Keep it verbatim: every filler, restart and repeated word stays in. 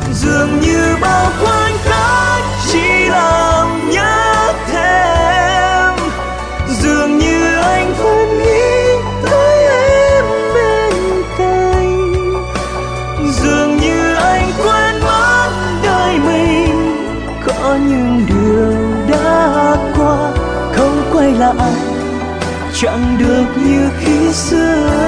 Dường như bao khoảnh khắc chỉ làm nhớ thêm, dường như anh vẫn nghĩ tới em bên cạnh, dường như anh quên mất đời mình có những điều đã qua không quay lại, chẳng được như khi xưa.